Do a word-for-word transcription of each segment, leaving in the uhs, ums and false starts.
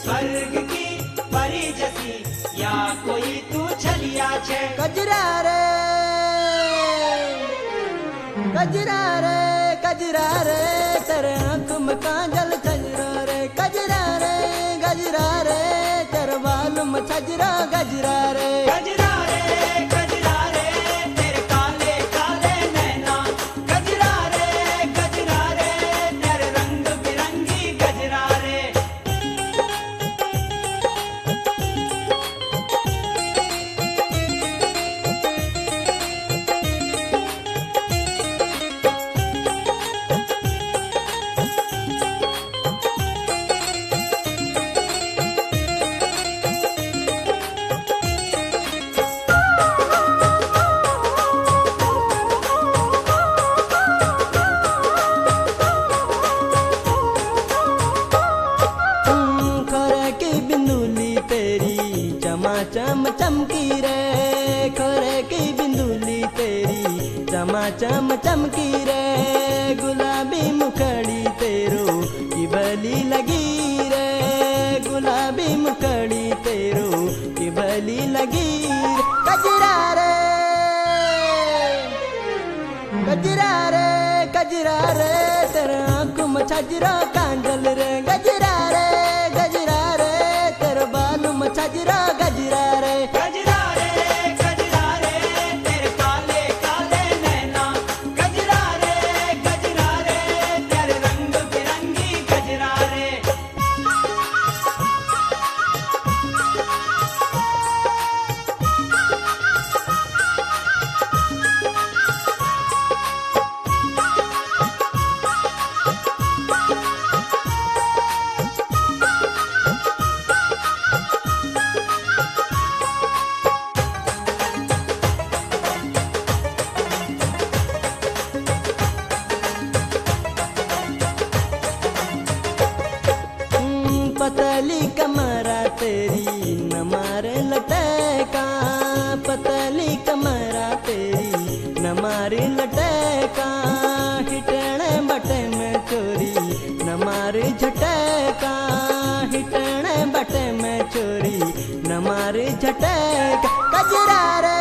स्वर्ग की परी जैसी या कोई तू छलिया छे। कजरा रे कजरा रे कजरा रे तेरे आँख में काजल कजरा रे कजरा रे गजरा रे तेरे बाल में छजरा गजरा रे गजरा रे गजरा रे तेरे काले काले नैना गजरा रे गजरा रे तेरे रंग बिरंगी गजरा रे। चम चमकी रे खोरे की बिंदुली तेरी चमा चम चमकी रे गुलाबी मुखड़ी तेरो की बली लगी रे गुलाबी मुखड़ी तेरो की बली लगी कजरा रे कजरा रे कजरा रे तेरे आँख में छजरा कांजल रे गजरा रे गजरा रे तेरे बाल में छजरा गजरा रे गजरा रे गजरा रे तेरे काले काले नैना गजरा रे गजरा रे तेरे रंग बिरंगी गजरा रे। पतली कमरा तेरी न मारे लटका पतली कमरा तेरी न मारे लटका हिटने बटे में चोरी न मारे झटका हिटने बटे में चोरी न मारे झटका कजरा रे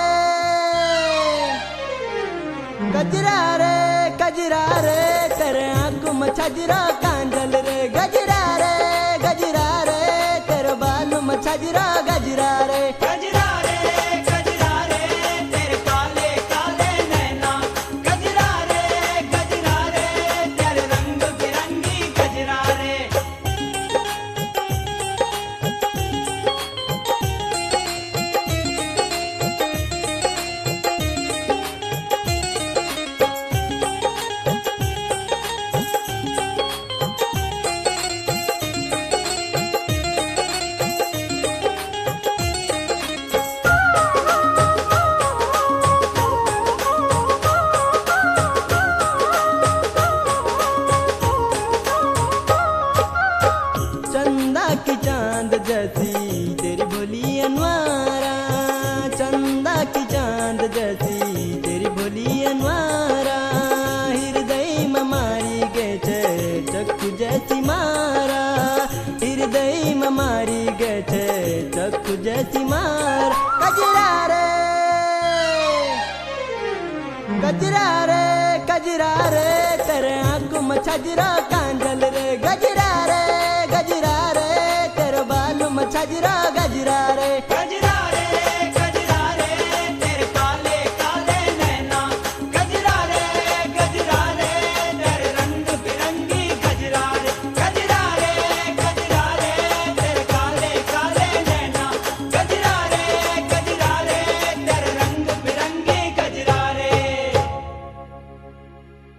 कजरा रे कजरा रे तेरे आँख में छजरा कांजल रे गजरा रे गजरा रे तेरे बाल में छजरा गजरा रे गजरा रे गजरा रे तेरे काले काले नैना गजरा रे गजरा रे तेरे रंग बिरंगी गजरा रे। चंदा की चांद जैसी तेरी भोली अनवारा चंदा की चांद जैसी तेरी भोली अनवारा हृदय में मारी गए छे चक्कू जैसी मारा हृदय में मारी गए छे चक्कू जैसी मार कजरा रे कजरा रे कजरा रे तेरे आँख में छजरा कांजल रे गजरा रे गजरा रे तेरे बाल में छजरा गजरा रे।